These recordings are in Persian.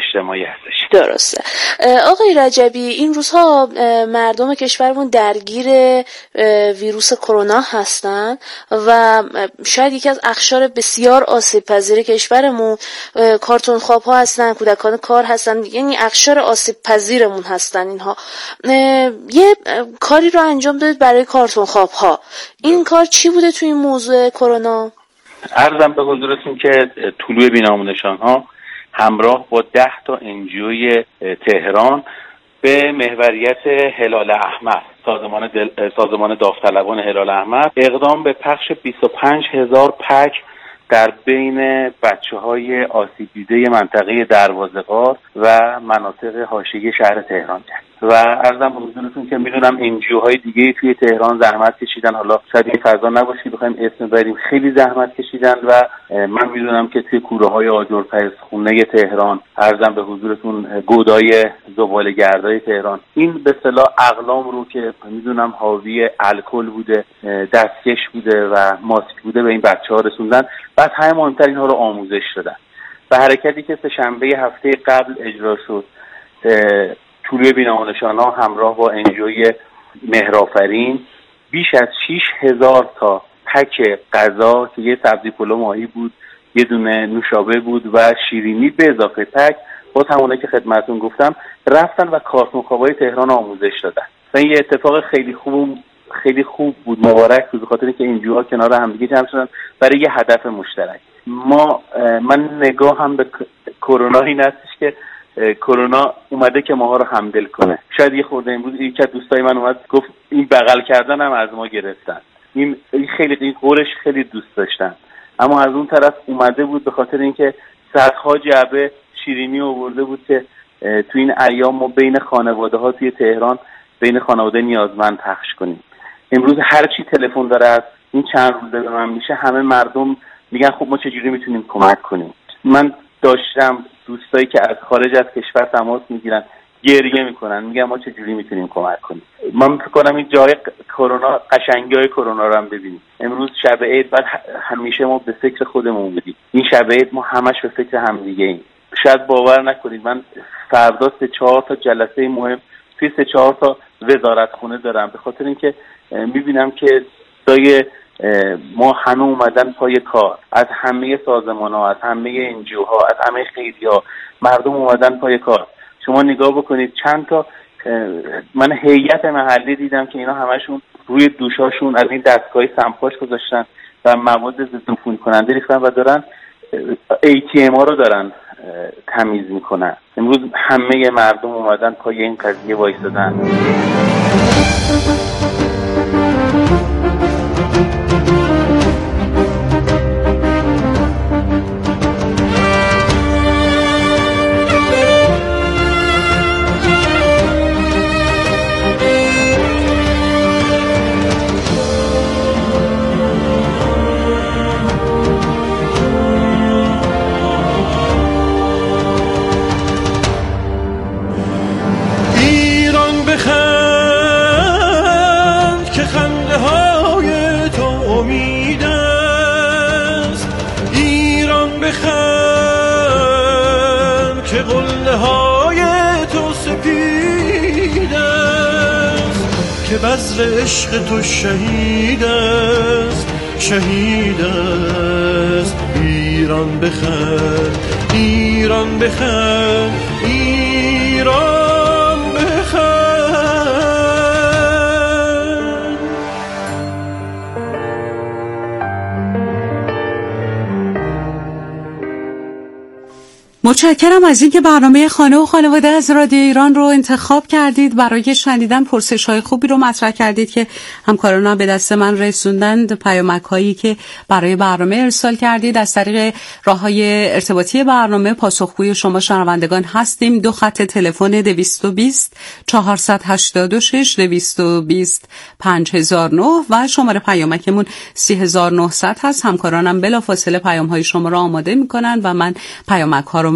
اجتماعی هستش. درسته. آقای رجبی، این روزها مردم کشورمون درگیر ویروس کرونا هستن و شاید یکی از اقشار بسیار آسیب پذیر کشورمون کارتون خواب ها هستن، کودکان کار هستن، یعنی اقشار آسیب پذیرمون هستن اینها. یه کاری رو انجام دادید برای کارتون خواب ها. این کار چی بوده تو این موضوع کرونا؟ عرضم به حضورتون که طلوع بی‌نام ها همراه با 10 تا NGO تهران به محوریت هلال احمر، سازمان داوطلبان هلال احمر، اقدام به پخش 25,000 پک در بین بچه‌های آسیب دیده منطقه دروازه‌قار و مناطق حاشیه شهر تهران کرد. و عرضم به حضورتون که میدونم NGO های دیگه توی تهران زحمت کشیدن، حالا شاید این فضا نباشه بخوایم اسم ببریم، خیلی زحمت کشیدن و من میدونم که توی کوره های آجرپزخونه تهران، عرضم به حضورتون گودای زباله‌گردای تهران، این به اصطلاح اقلام رو که میدونم حاوی الکل بوده، دستکش بوده و ماسک بوده به این بچه‌ها رسوندن. بعد همه مهمتر اینها رو آموزش دادن. و حرکتی که سه شنبه هفته قبل اجرا شد، طلوع بی‌نام همراه با NGO مهرآفرین بیش از 6,000 تا پک غذا که یه سبزی پلو ماهی بود، یه دونه نوشابه بود و شیرینی به اضافه پک، با همونه که خدمتتون گفتم رفتن و کارتون خوابای تهران آموزش دادن. و این یه اتفاق خیلی خوب بود، مبارک بود، به خاطر اینکه اینجوها کنار هم دیگه جمع شدن برای یه هدف مشترک. من نگاه هم به کرونا این هستش که کرونا اومده که ماها رو همدل کنه. شاید یه خورده امروز یک از دوستای من اومد گفت این بغل کردن هم از ما گرفتن، این خیلی قورش خیلی دوست داشتن، اما از اون طرف اومده بود به خاطر اینکه صدها جعبه شیرینی آورده بود که تو این ایام ما بین خانواده ها توی تهران، بین خانواده نیازمند پخش کنیم. امروز هر چی تلفن داره از این چند روزه به من میشه، همه مردم میگن خب ما چجوری میتونیم کمک کنیم. من داشتم دوستایی که از خارج از کشور تماس میگیرن، گریه میکنن، میگن ما چجوری میتونیم کمک کنیم. من فکر کنم این جای کرونا، قشنگی‌های کرونا رو هم ببینیم. امروز شب عید، بعد همیشه ما به فکر خودمون بودیم، این شب عید ما همش به فکر همدیگه ایم. شاید باور نکنید من فردا 3-4 تا جلسه مهم توی 3-4 تا وزارتخونه دارم، به خاطر اینکه میبینم که ما همه اومدن پای کار، از همه سازمان‌ها، از همه NGO ها، از همه خیریه‌ها، مردم اومدن پای کار. شما نگاه بکنید چند تا من هیئت محلی دیدم که اینا همشون روی دوشاشون از این دستگاه سمپاش گذاشتن و مواد ضد عفونی کننده ریختن و دارن ATM ها رو دارن تمیز میکنن. امروز همه مردم اومدن پای این قضیه وایسادن. بذر عشق تو شهید است، شهید است. ایران بخند، ایران بخند، ایران بخند. متشکرم از اینکه برنامه خانه و خانواده از رادیو ایران رو انتخاب کردید. برای شنیدن پرسش‌های خوبی رو مطرح کردید که همکاران به دست من رسوندند. پیامک‌هایی که برای برنامه ارسال کردید از طریق راه‌های ارتباطی برنامه پاسخگوی شما شنوندگان هستیم. 2 خط تلفن 220 486 220 5009 و شماره پیامکمون 3900 هست. همکارانم بلافاصله پیام‌های شما رو آماده می‌کنن و من پیامک‌ها رو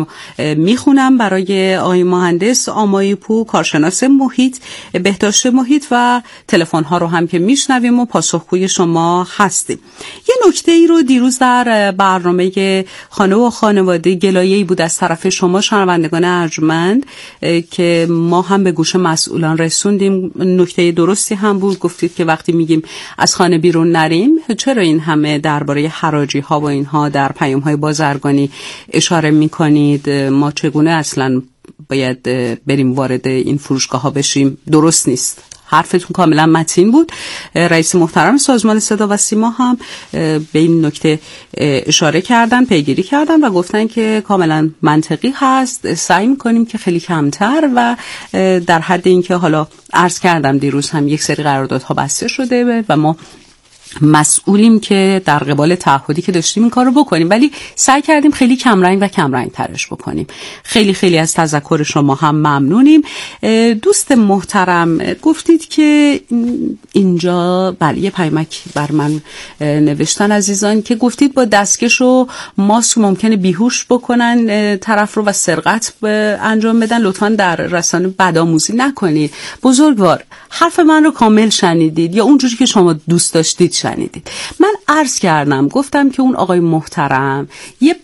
رو میخونم برای آقای مهندس آمایپور، کارشناس محیط، بهداشت محیط، و تلفن ها رو هم که میشنویم و پاسخگوی شما هستیم. یه نکته ای رو دیروز در برنامه خانه و خانواده گلایه‌ای بود از طرف شما شنوندگان ارجمند که ما هم به گوش مسئولان رسوندیم. نکته درستی هم بود، گفتید که وقتی میگیم از خانه بیرون نریم، چرا این همه درباره حراجی ها و اینها در پیام های بازرگانی اشاره میکنید؟ ما چگونه اصلا باید بریم وارد این فروشگاه ها بشیم؟ درست نیست. حرفتون کاملا متین بود. رئیس محترم سازمان صدا و سیما هم به این نکته اشاره کردن، پیگیری کردن و گفتن که کاملا منطقی هست. سعی می‌کنیم که خیلی کمتر و در حد اینکه حالا عرض کردم دیروز هم یک سری قراردادها بسته شده و ما مسئولیم که در قبال تعهدی که داشتیم این کار رو بکنیم، ولی سعی کردیم خیلی کمرنگ و کمرنگ ترش بکنیم. خیلی خیلی از تذکر شما هم ممنونیم. دوست محترم گفتید که اینجا یه پیامک بر من نوشتن عزیزان که گفتید با دستکش و ماسک ممکنه بیهوش بکنن طرف رو و سرقت انجام بدن. لطفاً در رسانه بدآموزی نکنید. بزرگوار، حرف من رو کامل شنیدید یا اونجوری که شما دوست داشتید شنیدید؟ من عرض کردم، گفتم که اون آقای محترم یه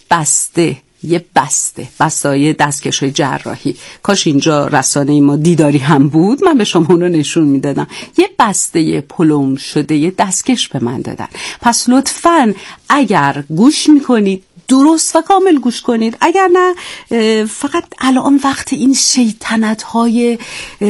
بسته‌های دستکش‌های جراحی، کاش اینجا رسانه ما دیداری هم بود، من به شما اون رو نشون میدادم. یه بسته پلم شده یه دستکش به من دادن. پس لطفاً اگر گوش میکنید درست و کامل گوش کنید، اگر نه فقط الان وقت این شیطنت‌های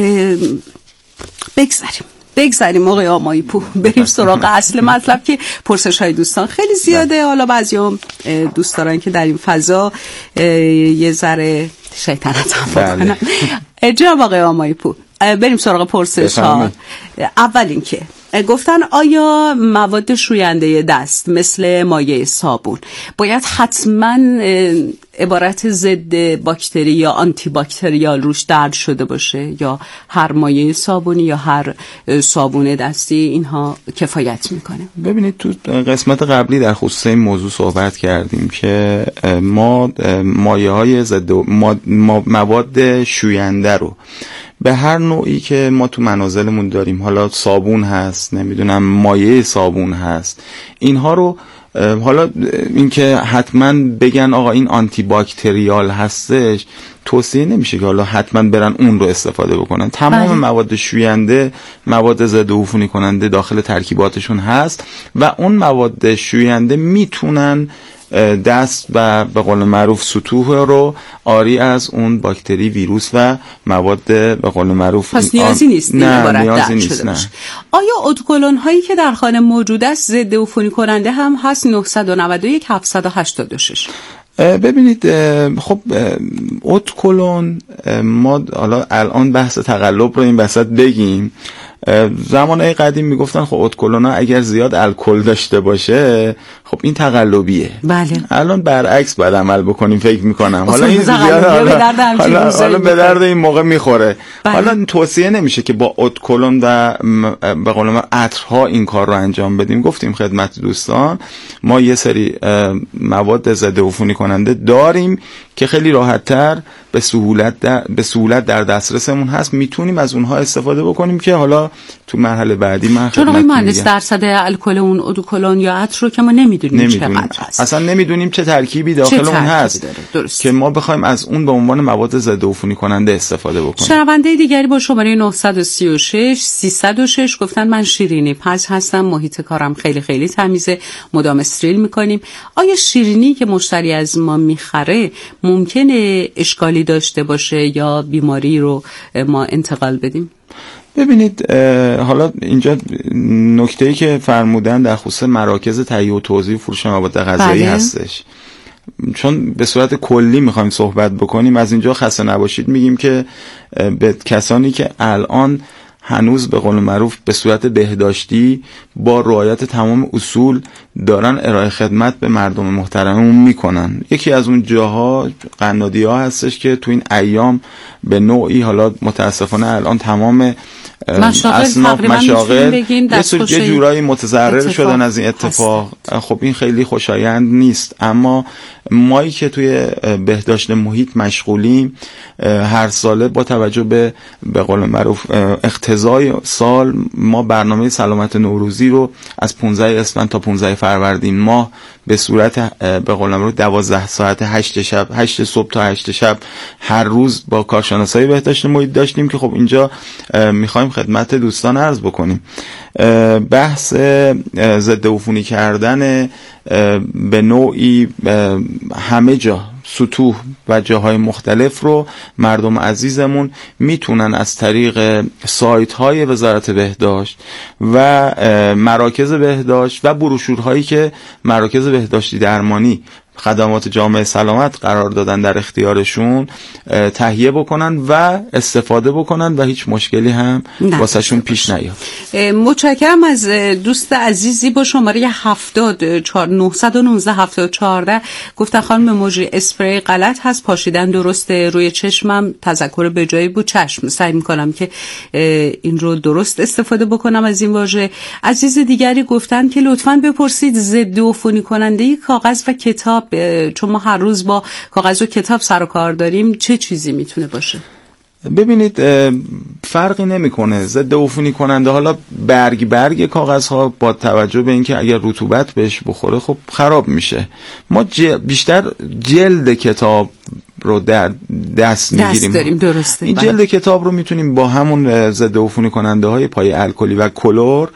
بگذاریم آقای آمایپور، بریم سراغ اصل مطلب که پرسش های دوستان خیلی زیاده. حالا بعضی‌ها دوست دارن که در این فضا یه ذره شیطنت هم بکنن. جناب آقای آمایپور، بریم سراغ پرسش ها. اول اینکه گفتن آیا مواد شوینده دست مثل مایع صابون باید حتما عبارت ضد باکتری یا آنتی باکتریال روش درج شده باشه یا هر مایع صابونی یا هر صابون دستی اینها کفایت میکنه؟ ببینید، تو قسمت قبلی در خصوص این موضوع صحبت کردیم که ما مایع های ضد مواد شوینده رو به هر نوعی که ما تو منازلمون داریم، حالا صابون هست، نمیدونم مایع صابون هست، اینها رو حالا اینکه حتما بگن آقا این آنتی باکتریال هستش، توصیه نمیشه که حالا حتما برن اون رو استفاده بکنن. تمام مواد شوینده، مواد ضد عفونی کننده داخل ترکیباتشون هست و اون مواد شوینده میتونن دست و به قول معروف سطوح رو آری از اون باکتری، ویروس و مواد به قول معروف. پس نیازی نیست نیازی نیست. نه. آیا ادوکلون هایی که در خانه موجود است ضد عفونی کننده هم هست؟ 991 786. ببینید، خب ادوکلون، ما حالا الان بحث تقلب رو این وسط بگیم. زمانهای قدیم میگفتن خب ادوکلونا اگر زیاد الکل داشته باشه خب این تقلبیه. بله. الان برعکس باید عمل بکنیم فکر میکنم. حالا این زیاد حالا به درد این موقع میخوره. بله. حالا توصیه نمیشه که با ادوکلون و به قول ما عطرها این کار رو انجام بدیم. گفتیم خدمت دوستان ما یه سری مواد ضد عفونی کننده داریم که خیلی راحت‌تر به سهولت در دسترسمون هست، میتونیم از اونها استفاده بکنیم که حالا تو مرحله بعدی من چون آقای مهندس درصد الکل اون ادوکلون یا عطر رو که ما نمیدونیم چقدر هست، اصلا نمیدونیم چه ترکیبی داخل اون هست که ما بخوایم از اون به عنوان مواد ضد عفونی کننده استفاده بکنیم. شنونده دیگری با شماره 936 306 گفتن من شیرینی پز هستم، محیط کارم خیلی خیلی تمیزه، مدام استریل میکنیم. آیا شیرینی که مشتری از ما میخره ممکنه اشکالی داشته باشه یا بیماری رو ما انتقال بدیم؟ ببینید، حالا اینجا نکته‌ای که فرمودن در خصوص مراکز تهیه و توزیع و فروش مواد غذایی هستش. چون به صورت کلی میخوایم صحبت بکنیم، از اینجا خسته نباشید میگیم که به کسانی که الان هنوز به قول معروف به صورت بهداشتی با رعایت تمام اصول دارن ارائه خدمت به مردم محترممون میکنن، یکی از اون جاها قنادی ها هستش که تو این ایام به نوعی، حالا متاسفانه الان تمام مشاغل یه جورایی متضرر شدن از این اتفاق. خب این خیلی خوشایند نیست، اما مایی که توی بهداشت محیط مشغولیم هر ساله با توجه به قول معروف اقتضای سال ما برنامه سلامت نوروزی رو از 15 اسفند تا 15 فروردین ماه به صورت به قول معروف 12 ساعت 8 صبح تا 8 شب هر روز با کارشناسای بهداشت محیط داشتیم که خب اینجا میخوایم خدمت دوستان عرض بکنیم. بحث ضد عفونی کردن به نوعی همه جا سطوح و جاهای مختلف رو مردم عزیزمون میتونن از طریق سایت های وزارت بهداشت و مراکز بهداشت و بروشورهایی که مراکز بهداشتی درمانی خدمات جامعه سلامت قرار دادن در اختیارشون تهیه بکنن و استفاده بکنن و هیچ مشکلی هم واسهشون پیش نیاد. متشکرم از دوست عزیزی با شماره 919 گفتن خانم مجری اسپری غلط هست، پاشیدن درسته، روی چشمم تذکر به جایی بود، چشم سعی میکنم که این رو درست استفاده بکنم از این واژه. عزیز دیگری گفتن که لطفاً بپرسید ضد عفونی کننده کاغذ و کتاب، چون ما هر روز با کاغذ و کتاب سر و کار داریم، چه چیزی میتونه باشه؟ ببینید فرقی نمیکنه. ضد عفونی کننده حالا برگ کاغذ ها با توجه به اینکه اگر رطوبت بهش بخوره خب خراب میشه. ما بیشتر جلد کتاب رو در دست میگیریم. درسته. این جلد کتاب رو میتونیم با همون ضد عفونی کننده های پای الکلی و کلور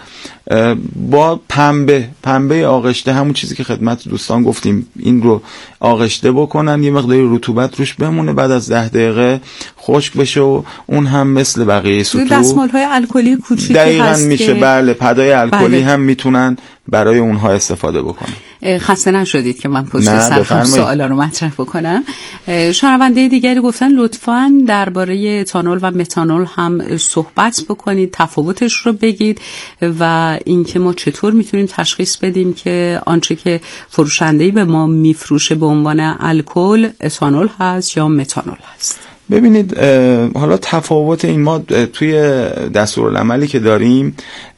با پنبه آغشته، همون چیزی که خدمت دوستان گفتیم، این رو آغشته بکنن، یه مقداری رطوبت روش بمونه، بعد از 10 دقیقه خشک بشه و اون هم مثل بقیه سطوح دستمال‌های الکلی کوچیکی دقیقاً میشه. بله پدای الکلی هم میتونن برای اونها استفاده بکنن. خسته نشدید که من پشت سر سوالا رو مطرح بکنم. شنونده دیگری گفتن لطفاً درباره اتانول و متانول هم صحبت بکنید، تفاوتش رو بگید و اینکه ما چطور میتونیم تشخیص بدیم که آنچه که فروشنده‌ای به ما میفروشه به عنوان الکل اتانول هست یا متانول هست. ببینید حالا تفاوت این، ما توی دستورالعملی که داریم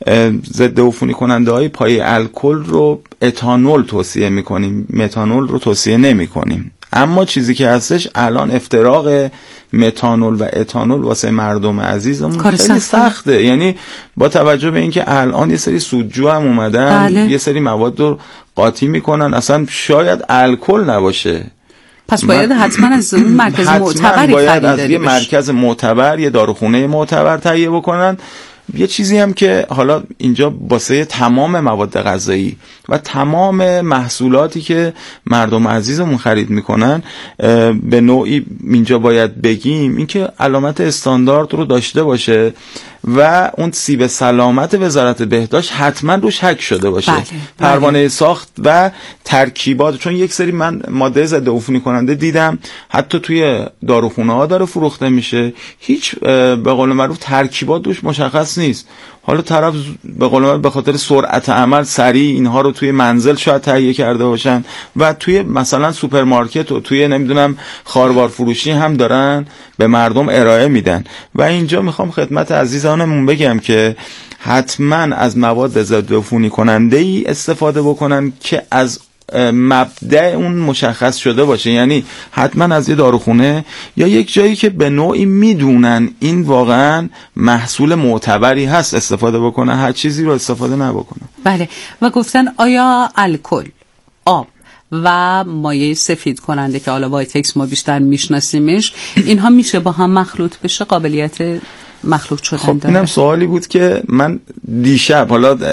ضد عفونی کننده های پای الکل رو اتانول توصیه میکنیم، متانول رو توصیه نمیکنیم. اما چیزی که هستش الان افتراق متانول و اتانول واسه مردم عزیزمون خیلی سخته. یعنی با توجه به اینکه الان یه سری سودجو هم اومدن یه سری مواد رو قاطی میکنن، اصلا شاید الکل نباشه. پس باید حتما از مرکز معتبری باید از یه مرکز معتبر، یه داروخونه معتبر تهیه بکنن. یه چیزی هم که حالا اینجا واسه تمام مواد غذایی و تمام محصولاتی که مردم عزیزمون خرید میکنن به نوعی اینجا باید بگیم اینکه علامت استاندارد رو داشته باشه و اون سیب سلامت وزارت بهداشت حتما روش حک شده باشه. پروانه ساخت و ترکیبات، چون یک سری من ماده ضد عفونی کننده دیدم حتی توی داروخونه ها داره فروخته میشه، هیچ به قول معروف ترکیبات روش مشخص نیست. حالا طرف به قول معروف به خاطر سرعت عمل سریع اینها رو توی منزل شاید تهیه کرده باشن و توی مثلا سوپرمارکت و توی نمیدونم خاروار فروشی هم دارن به مردم ارائه میدن. و اینجا میخوام خدمت عزیزانمون بگم که حتما از مواد ضد عفونی کننده ای استفاده بکنن که از مبدأ اون مشخص شده باشه، یعنی حتما از یه داروخونه یا یک جایی که به نوعی میدونن این واقعا محصول معتبری هست استفاده بکنن، هر چیزی رو استفاده نبکنن. بله. و گفتن آیا الکل، آب و مایع سفید کننده که حالا وایتکس ما بیشتر میشناسیمش، اینها میشه با هم مخلوط بشه، قابلیت مخلوط شدن خب داره؟ اینم سوالی بود که من دیشب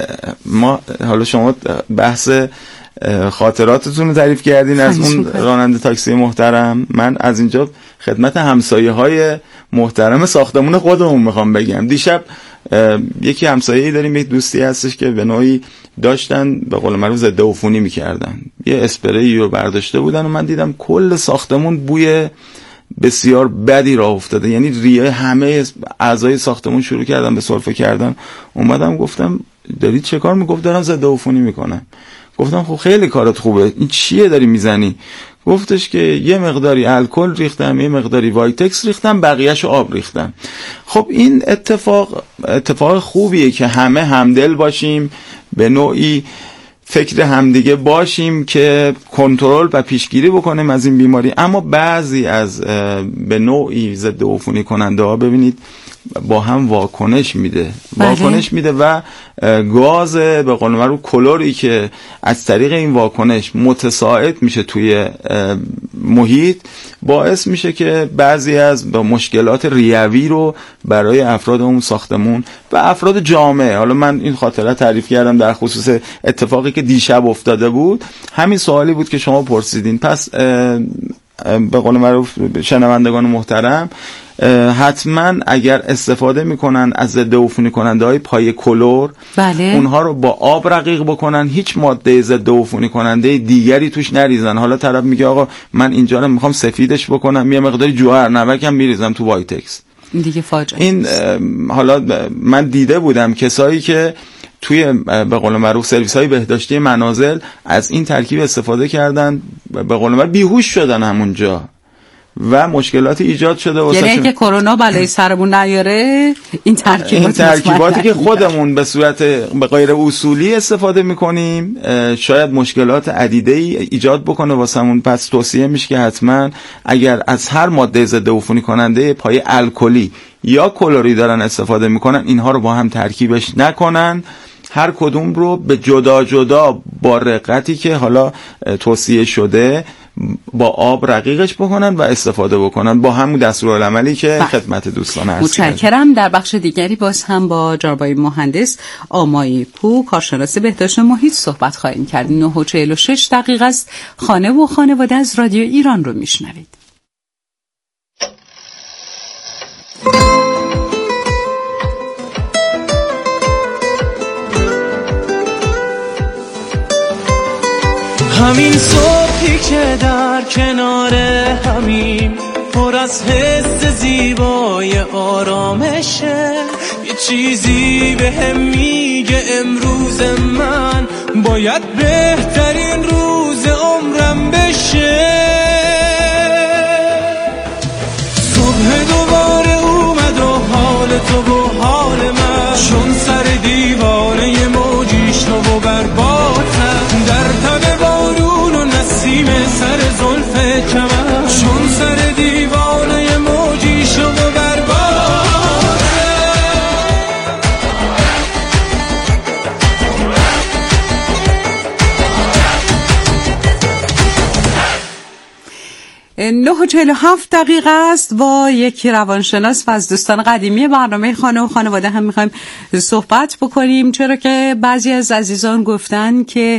حالا شما بحث خاطراتتون رو تعریف کردین از اون راننده تاکسی محترم. من از اینجا خدمت همسایه های محترم ساختمون خودمون میخوام بگم. دیشب یکی همسایه‌ای داریم، یک دوستی هستش که به نوعی داشتن به قول معروف ضد عفونی میکردن، یه اسپری رو برداشته بودن و من دیدم کل ساختمون بوی بسیار بدی راه افتاده، یعنی ریه همه اعضای ساختمون شروع کردن به سرفه کردن. اومدم گفتم دارید چه کار میگفت؟ دارم ضد عفونی میکنم. گفتم خب خیلی کارت خوبه، این چیه داری میزنی؟ گفتش که یه مقداری الکل ریختم، یه مقداری وایتکس ریختم، بقیه‌شو آب ریختم. خب این اتفاق خوبیه که همه همدل باشیم، به نوعی فکر همدیگه باشیم که کنترل و پیشگیری بکنیم از این بیماری. اما بعضی از به نوعی ضد عفونی کننده ها ببینید با هم واکنش میده و گاز به قول معروف کلوری که از طریق این واکنش متصاعد میشه توی محیط باعث میشه که بعضی از مشکلات ریوی رو برای افراد اون ساختمون و افراد جامعه، حالا من این خاطره تعریف کردم در خصوص اتفاقی که دیشب افتاده بود، همین سوالی بود که شما پرسیدین. پس به قول معروف شنوندگان محترم، حتما اگر استفاده میکنن از ضد عفونی کننده های پای کلور، اونها رو با آب رقیق بکنن، هیچ ماده ضد عفونی کننده دیگری توش نریزن. حالا طرف میگه آقا من اینجا رو میخوام سفیدش بکنم، یه مقداری جوهر نمک هم میریزم تو وایتکس، دیگه فاجعه. این حالا من دیده بودم کسایی که توی به قول معروف سرویس های بهداشتی منازل از این ترکیب استفاده کردن، به قول معروف بیهوش شدن همونجا و مشکلاتی ایجاد شده. یعنی که کرونا بلای سرمون نیاره، این ترکیباتی که خودمون به صورت به غیر اصولی استفاده میکنیم شاید مشکلات عدیده ای ایجاد بکنه واسمون. پس توصیه میشه که حتما اگر از هر ماده ضد عفونی کننده پای الکلی یا کلوری دارن استفاده میکنن، اینها رو با هم ترکیبش نکنن، هر کدوم رو به جدا جدا با رقتی که حالا توصیه شده با آب رقیقش بکنن و استفاده بکنن با همون دستورالعملی که خدمت دوستان عرض کردم. متشکرم. در بخش دیگری باز هم با جناب مهندس آمایی پور، کارشناس بهداشت محیط صحبت خواهیم کرد. 9:46 دقیقه است. خانه و خانواده از رادیو ایران رو میشنوید. همین صبحی که در کنار همیم پر از حس زیبای آرامشه، یه چیزی بهم میگه امروز من باید بهترین روز عمرم بشه. صبح دوباره اومد و حال تو و حال من، چون سر دیوانه موجیش تو و برباتم، در تب بارون و نسیم سر زلف کمر، چون سر دیوانه موجیش و برباتم. 9:47 دقیقه است. با یکی روانشناس و از دوستان قدیمی برنامه خانه و خانواده هم میخوایم صحبت بکنیم، چرا که بعضی از عزیزان گفتن که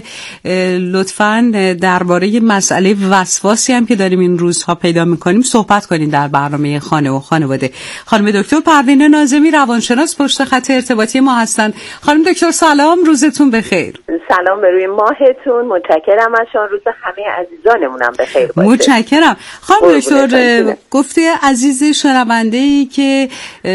لطفاً درباره مسئله وسواسی هم که داریم این روزها پیدا میکنیم صحبت کنیم در برنامه خانه و خانواده. خانم دکتر پروین ناظمی روانشناس پشت خط ارتباطی ما هستند. خانم دکتر سلام، روزتون بخیر. سلام به روی ماهتون، متشکرم از شما، روز همه عزیزانمونم بخیر باشه. متشکرم. خانم دکتر گفته عزیز شنونده‌ای که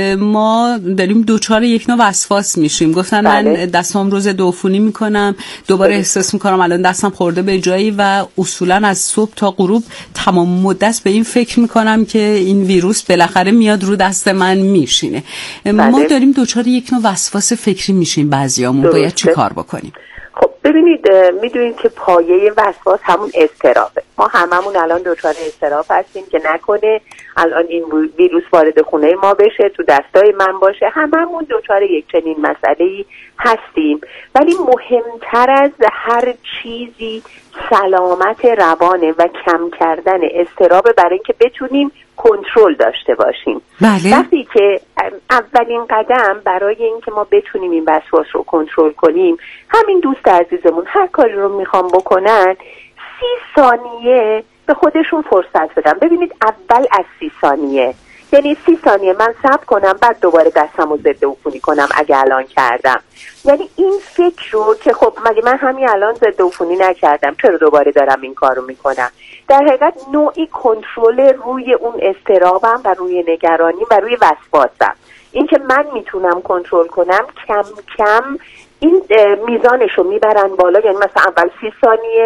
ما داریم دوچار یک نوع وسواس میشیم، گفتن من دستام روز عفونی میکنم، دوباره احساس میکنم الان دستم خورده به جایی و اصولا از صبح تا غروب تمام مدت به این فکر میکنم که این ویروس بالاخره میاد رو دست من میشینه. ما داریم دوچار یک نوع وسواس فکری میشیم بعضیامون، باید چی کار بکنیم؟ خب ببینید، میدونید که پایه وسواس همون اضطرابه. ما هممون الان دچار اضطراب هستیم که نکنه الان این ویروس وارد خونه ما بشه، تو دستای من باشه. هممون دچار یک چنین مسئله‌ای هستیم، ولی مهمتر از هر چیزی سلامت روانه و کم کردن اضطراب برای اینکه بتونیم کنترل داشته باشیم. وقتی که اولین قدم برای اینکه ما بتونیم این وسواس رو کنترل کنیم، همین دوست عزیزمون هر کاری رو میخوام بکنن 30 ثانیه به خودشون فرصت بدم. ببینید اول از 30 ثانیه، یعنی 30 ثانیه من صبر کنم، بعد دوباره دستم رو ضد عفونی کنم اگه الان کردم. یعنی این فکر رو که خب مگه من همین الان ضد عفونی نکردم، چرا دوباره دارم این کار رو میکنم؟ در حقیقت نوعی کنترل روی اون اضطرابم و روی نگرانی و روی وسواسم. این که من میتونم کنترل کنم، کم کم این میزانش رو میبرن بالا. یعنی مثلا اول 30 ثانیه،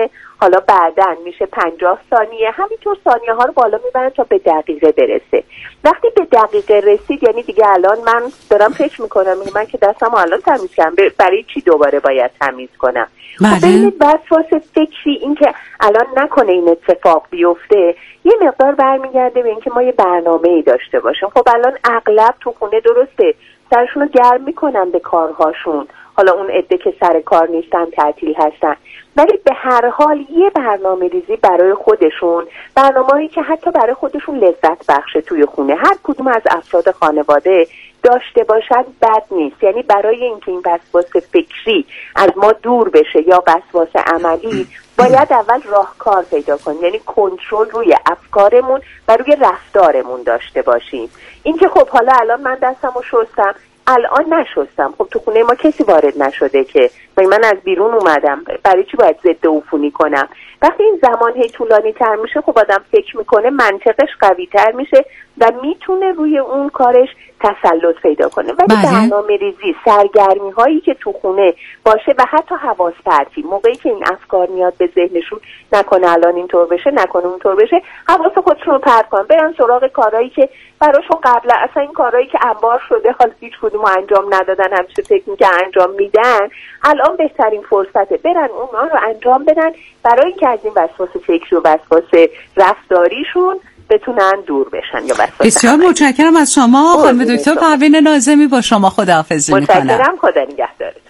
حالا بعدن میشه 50 ثانیه، همینطور ثانیه ها رو بالا میبرن تا به دقیقه برسه. وقتی به دقیقه رسید یعنی دیگه الان من دارم فکر میکنم من که دستم الان تمیز کردم، برای چی دوباره باید تمیز کنم؟ ببینید وسواس فکری این که الان نکنه این اتفاق بیفته یه مقدار برمیگرده به این که ما یه برنامه‌ای داشته باشیم. خب الان اغلب تو خونه درسته سرشون رو گرم میکنن به کارهاشون، حالا اون عده که سر کار نیستن تعطیل هستن، ولی به هر حال یه برنامه ریزی برای خودشون، برنامه‌ای که حتی برای خودشون لذت بخشه توی خونه هر کدوم از افراد خانواده داشته باشد بد نیست. یعنی برای اینکه این وسواس فکری از ما دور بشه یا وسواس عملی باید اول راهکار پیدا کنیم، یعنی کنترل روی افکارمون و روی رفتارمون داشته باشیم. اینکه خب حالا الان من دستمو شستم الان نشستم، خب تو خونه ما کسی وارد نشده که من از بیرون اومدم، برای چی باید ضد عفونی کنم؟ وقتی این زمان هی طولانی تر میشه خب آدم فکر میکنه منطقش قوی تر میشه و میتونه روی اون کارش تسلط پیدا کنه. ولی برنامه ریزی، سرگرمی هایی که تو خونه باشه و حتی حواس پرتی، موقعی که این افکار میاد به ذهنشون نکنه الان اینطور بشه نکنه اونطور بشه، حواس خودشون رو پرت کنن، برن سراغ کارهایی که براشون قبلا اصلا این کارهایی که انبار شده حال هیچ کدومو انجام ندادن، همیشه فکر می‌کنن انجام میدن، الان بهترین فرصته برن اونها رو انجام بدن برای اینکه از این وسواس فکری و وسواس رفتاریشون بتونن دور بشن یا وسواس. بسیار متشکرم از شما خانم دکتر پروین ناظمی، با شما خداحافظی می‌کنم. متشکرم، خدا نگهدارتون.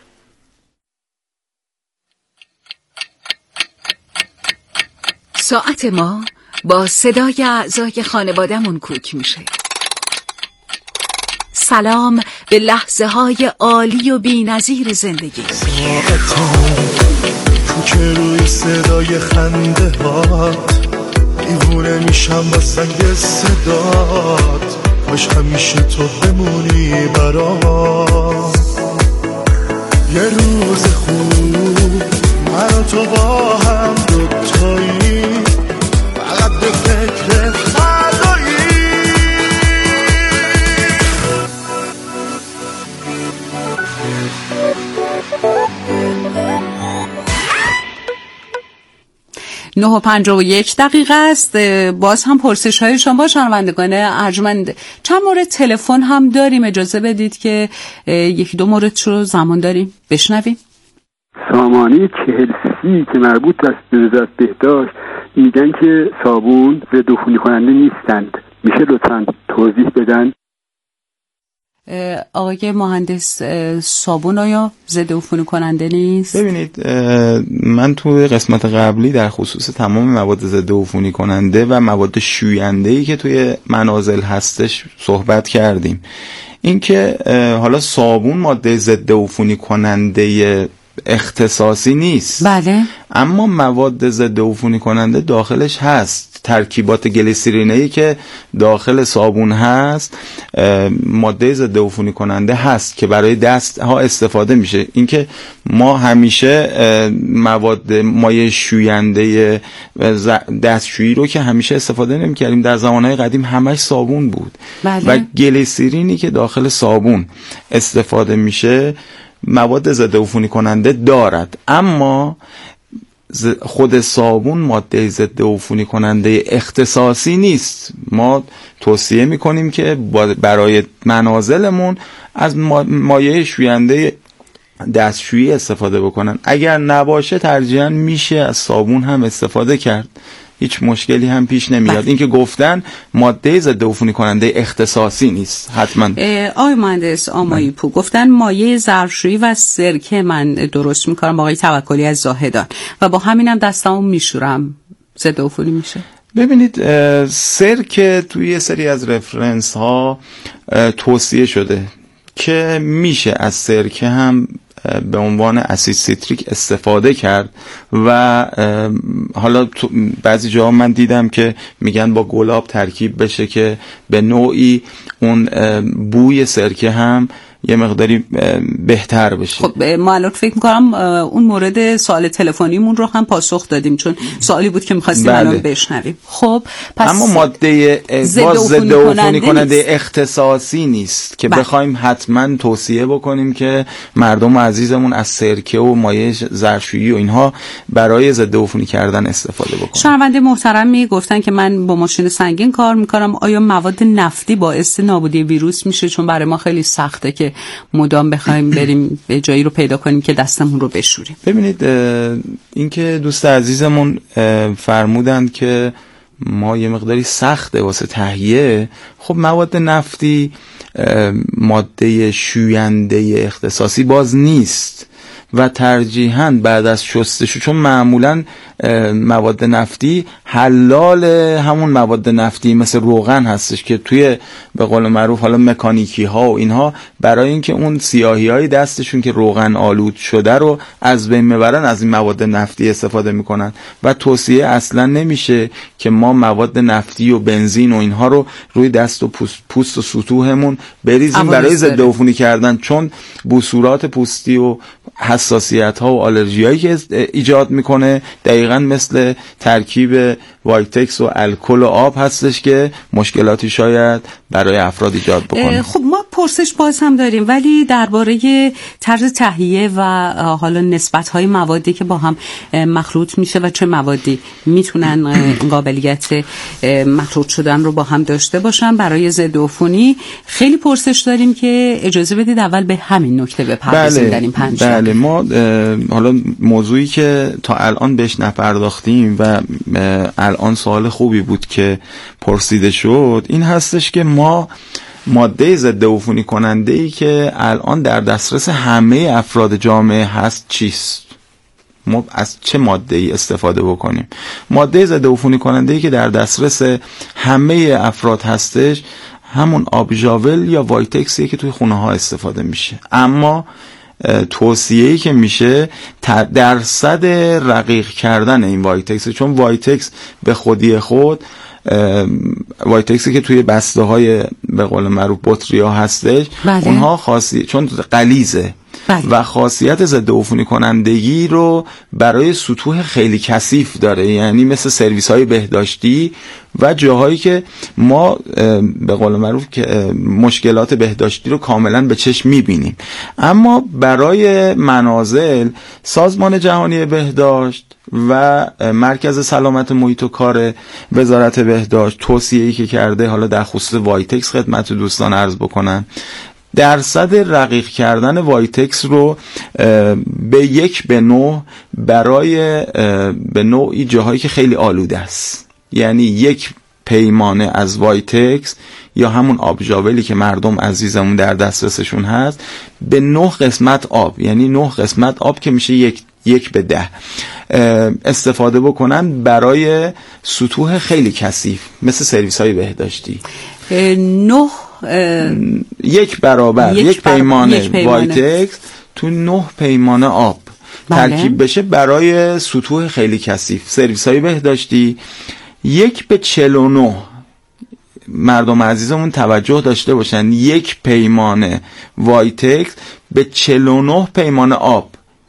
ساعت ما با صدای اعضای خانواده‌مون کوک میشه. سلام به لحظه های عالی و بی‌نظیر زندگی. تو که روی صدای خنده هات دیوونه میشم با سنگ صدات، کاش همیشه تو بمونی برام. یه روز خوب من و تو با هم دوتایی فقط به فکر فردایی. 9:51 است. باز هم پرسش های شما شنوندگان ارجمند. چند مورد تلفن هم داریم، اجازه بدید که یکی دو مورد رو زمان داریم بشنویم. سامانه 4030 که مربوط است به وزارت بهداشت میگن که صابون ضد عفونی کننده نیستند، میشه لطفاً توضیح بدن؟ آقای مهندس، صابون آیا ضد عفونی کننده نیست؟ ببینید من تو قسمت قبلی در خصوص تمام مواد ضد عفونی کننده و مواد شوینده‌ای که توی منازل هستش صحبت کردیم. اینکه حالا صابون ماده ضد عفونی کننده اختصاصی نیست، بله، اما مواد ضد عفونی کننده داخلش هست. ترکیبات گلیسرینی که داخل صابون هست ماده ضد عفونی کننده هست که برای دست ها استفاده میشه. اینکه ما همیشه مواد مایع شوینده دستشویی رو که همیشه استفاده نمی‌کردیم، در زمانهای قدیم همش صابون بود. بله. و گلیسرینی که داخل صابون استفاده میشه مواد ضد عفونی کننده دارد، اما خود صابون ماده ضد عفونی کننده اختصاصی نیست. ما توصیه میکنیم که برای منازلمون از مایع شوینده دستشویی استفاده بکنن. اگر نباشه ترجیحاً میشه از صابون هم استفاده کرد، هیچ مشکلی هم پیش نمیاد. این که گفتن ماده ضد عفونی کننده اختصاصی نیست حتما. آقای مهندس آمایی پور گفتن مایع ظرفشویی و سرکه من درست میکنم با آقای توکلی از زاهدان و با همینم دستامو میشورم، ضد عفونی میشه؟ ببینید سرکه توی یه سری از رفرنس ها توصیه شده که میشه از سرکه هم به عنوان اسید سیتریک استفاده کرد و حالا بعضی جاها من دیدم که میگن با گلاب ترکیب بشه که به نوعی اون بوی سرکه هم یه مقداری بهتر بشه. خب ما الان فکر می‌کنم اون مورد سوال تلفنیمون رو هم پاسخ دادیم، چون سوالی بود که می‌خواستیم الان بشنویم. خب پس اما ماده ضد عفونی کننده اختصاصی نیست که بخوایم حتما توصیه بکنیم که مردم عزیزمون از سرکه و مایع ظرفشویی و اینها برای ضد عفونی کردن استفاده بکنن. شنونده محترمی گفتن که من با ماشین سنگین کار میکنم، آیا مواد نفتی باعث نابودی ویروس میشه؟ چون برای ما خیلی سخته که مدام بخوایم بریم به جایی رو پیدا کنیم که دستمون رو بشوریم. ببینید اینکه دوست عزیزمون فرمودند که ما یه مقداری سخته واسه تهیه، خب مواد نفتی ماده شوینده اختصاصی باز نیست و ترجیحاً بعد از شستشو، چون معمولاً مواد نفتی حلال همون مواد نفتی مثل روغن هستش که توی به قول معروف حالا مکانیکی ها و اینها برای اینکه اون سیاهی های دستشون که روغن آلود شده رو از بین میبرن از این مواد نفتی استفاده میکنن و توصیه اصلا نمیشه که ما مواد نفتی و بنزین و اینها رو روی دست و پوست و سطوحمون بریزیم برای ضد عفونی کردن، چون بصورات پوستی و حساسیت ها و آلرژی هایی که ایجاد میکنه دقیقاً مثل ترکیب وایتکس و الکل و آب هستش که مشکلاتی شاید برای افراد ایجاد بکنه. خب ما پرسش باز هم داریم، ولی درباره طرز تهیه و حالا نسبت‌های موادی که با هم مخلوط میشه و چه موادی میتونن قابلیت مخلوط شدن رو با هم داشته باشن برای ضد عفونی، خیلی پرسش داریم که اجازه بدید اول به همین نکته بپردازیم. در این پنج بله ما حالا موضوعی که تا الان بهش نپرداختیم و الان سوال خوبی بود که پرسیده شد این هستش که ما ماده ضد عفونی کننده ای که الان در دسترس همه افراد جامعه هست چیست؟ ما از چه ماده ای استفاده بکنیم؟ ماده ضد عفونی کننده ای که در دسترس همه افراد هستش همون آب ژاول یا وایتکسیه که توی خونه ها استفاده میشه، اما توصیه‌ای که میشه درصد رقیق کردن این وایتکس، چون وایتکس به خودی خود وایتکسی که توی بسته های به قول معروف بطری ها هستش اونها چون غلیظه و خاصیت ضد عفونی کنندگی رو برای سطوح خیلی کثیف داره، یعنی مثل سرویس های بهداشتی و جاهایی که ما به قول معروف که مشکلات بهداشتی رو کاملا به چشم میبینیم. اما برای منازل سازمان جهانی بهداشت و مرکز سلامت محیط و کار وزارت بهداشت توصیه‌ای که کرده، حالا در خصوص وایتکس خدمت دوستان عرض بکنم، درصد رقیق کردن وایتکس رو به 1:9 برای به نوعی جاهایی که خیلی آلوده است، یعنی 1 پیمانه از وایتکس یا همون آب ژاولی که مردم عزیزمون در دسترسشون هست به 9 قسمت آب، یعنی 9 قسمت آب که میشه 1:10 استفاده بکنن برای سطوح خیلی کثیف مثل سرویس های بهداشتی. 1 برابر 1 پیمانه وایتکس تو 9 پیمانه آب ترکیب بشه برای سطوح خیلی کثیف سرویس های بهداشتی. 1:49 مردم عزیزمون توجه داشته باشن، 1 پیمانه وایتکس به 49 پیمانه آب.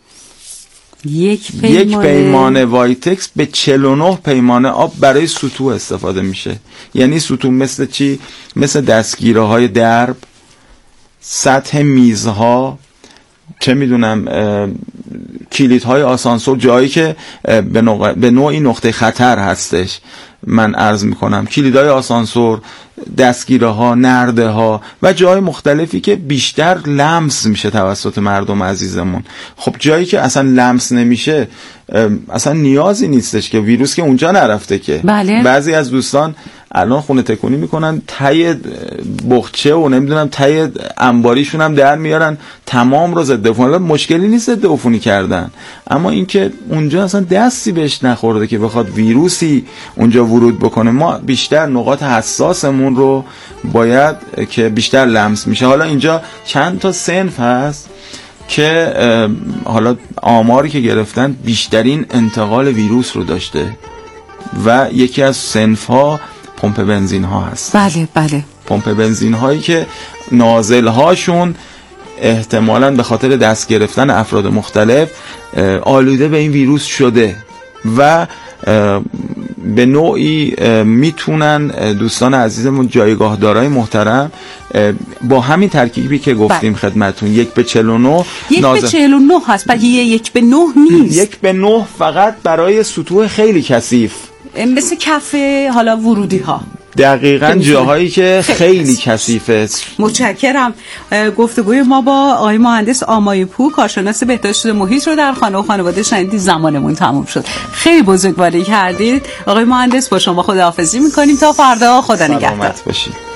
1 پیمانه وایتکس به 49 پیمانه آب برای سطوح استفاده میشه. یعنی سطوح مثل چی؟ مثل دستگیره های درب، سطح میزها، چه میدونم کلیدهای آسانسور، جایی که به نوعی نقطه خطر هستش من عرض میکنم، کلیدهای آسانسور، دستگیره ها، نرده ها و جای مختلفی که بیشتر لمس میشه توسط مردم عزیزمون. خب جایی که اصلا لمس نمیشه اصلا نیازی نیستش که ویروس که اونجا نرفته که. بله. بعضی از دوستان الان خونه تکونی میکنن، ته بخچه و نمیدونم ته انباریشون هم در میارن، تمام رو ضد عفونی. مشکلی نیست ضد عفونی کردن، اما اینکه اونجا اصلا دستی بهش نخورده که بخواد ویروسی اونجا ورود بکنه. ما بیشتر نقاط حساسمون رو باید که بیشتر لمس میشه. حالا اینجا چند تا صنف هست که حالا آماری که گرفتن بیشترین انتقال ویروس رو داشته و یکی از صنف ها پمپ بنزین ها هست. بله بله. پمپ بنزین هایی که نازل هاشون احتمالاً به خاطر دست گرفتن افراد مختلف آلوده به این ویروس شده و به نوعی میتونن دوستان عزیزمون جایگاه دارای محترم با همین ترکیبی که گفتیم خدمتون 1 به 49 1 به 49 هست، بگه 1 به 9 نیست. 1 به 9 فقط برای سطوح خیلی کثیف، مثل کف حالا ورودی ها، دقیقاً جاهایی که خیلی کثیفه. متشکرم. گفتگوی ما با آقای مهندس آمایپور، کارشناس بهداشت محیط رو در خانه و خانواده شنیدید. زمانمون تموم شد. خیلی بزرگواری کردید آقای مهندس. با شما خداحافظی میکنیم تا فردا. خدا نگهدار. سلامت باشید.